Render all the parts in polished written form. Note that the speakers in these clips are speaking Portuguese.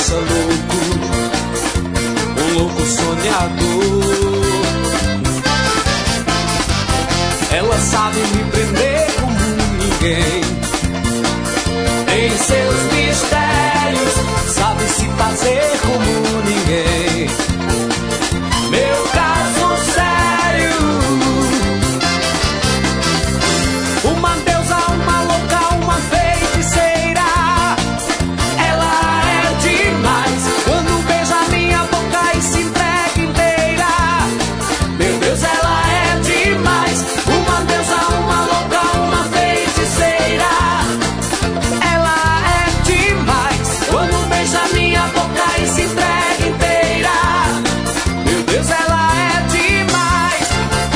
deixa louco, um louco sonhador. Ela sabe me prender como ninguém, tem seus mistérios, sabe se fazer como ninguém. Meu caso sério, uma deusa, uma louca, uma feiticeira. Ela é demais quando beija minha boca e se entrega inteira. Meu Deus, ela é demais, uma deusa, uma louca, uma feiticeira. Ela é demais quando beija minha boca e se entrega inteira. Meu Deus, ela é demais.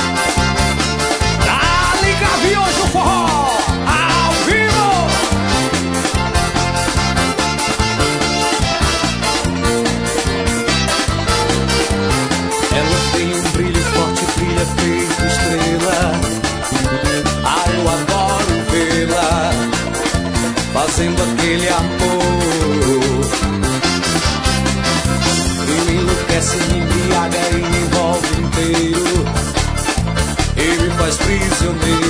Pra ligar Viojo no forró, ao vivo. Ela tem um brilho forte, brilha feito estrela. Ah, eu adoro vê-la fazendo aquele amor. E me enlouquece, me embriaga e me envolve inteiro, e me faz prisioneiro.